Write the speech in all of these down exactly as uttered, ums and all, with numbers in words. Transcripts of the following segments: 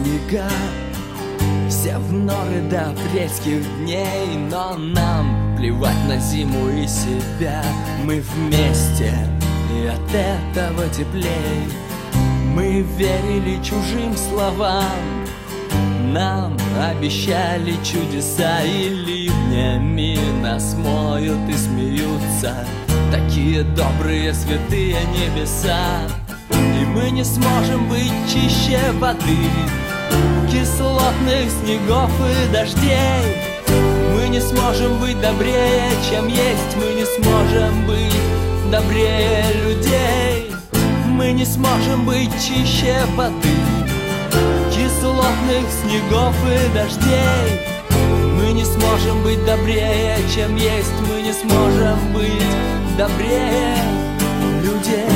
снега, все в норы до апрельских дней. Но нам плевать на зиму и себя. Мы вместе, и от этого теплей. Мы верили чужим словам, нам обещали чудеса, и ливнями нас моют и смеются такие добрые святые небеса. И мы не сможем быть чище воды, кислотных снегов и дождей. Мы не сможем быть добрее, чем есть. Мы не сможем быть добрее людей. Мы не сможем быть чище воды, кислотных снегов и дождей. Мы не сможем быть добрее, чем есть. Мы не сможем быть добрее людей.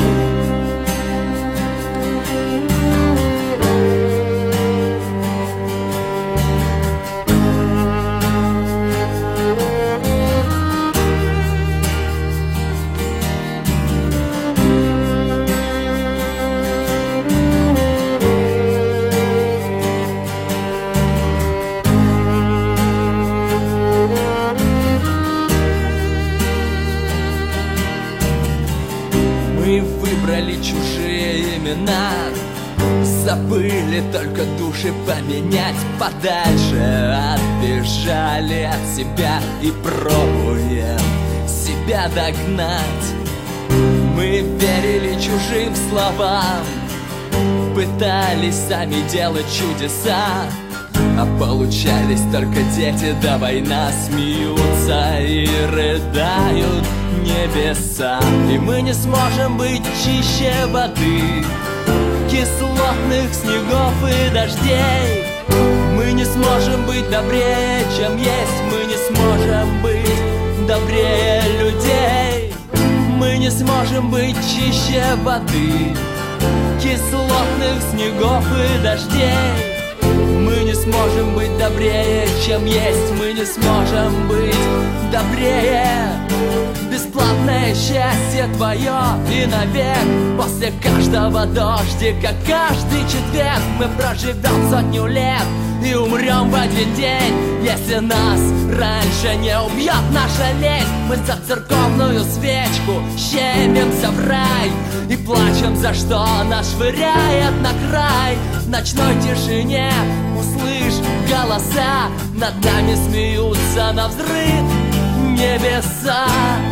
Мы выбрали чужие имена, забыли только души поменять. Подальше отбежали от себя и пробуем себя догнать. Мы верили чужим словам, пытались сами делать чудеса, а получались только дети, да война. Смеются и рыдают небеса. И мы не сможем быть чище воды, кислотных снегов и дождей. Мы не сможем быть добрее, чем есть. Мы не сможем быть добрее людей. Мы не сможем быть чище воды, кислотных снегов и дождей. Мы не сможем быть добрее, чем есть. Мы не сможем быть добрее. Бесплатное счастье твое и навек. После каждого дождика, каждый четверг мы проживем сотню лет и умрем в один день. Если нас раньше не убьет наша лень, мы за церковную свечку щемимся в рай и плачем, за что нас швыряет на край. В ночной тишине услышь голоса, над нами смеются навзрыд небеса.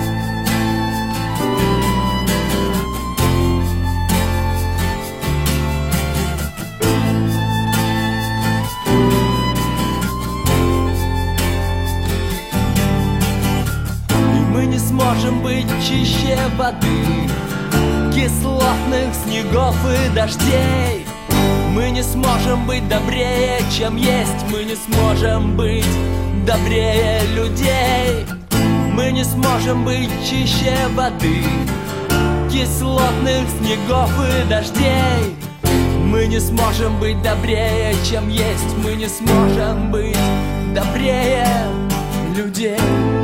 Мы не сможем быть чище воды, кислотных снегов и дождей. Мы не сможем быть добрее, чем есть. Мы не сможем быть добрее людей. Мы не сможем быть чище воды, кислотных снегов и дождей. Мы не сможем быть добрее, чем есть. Мы не сможем быть добрее людей.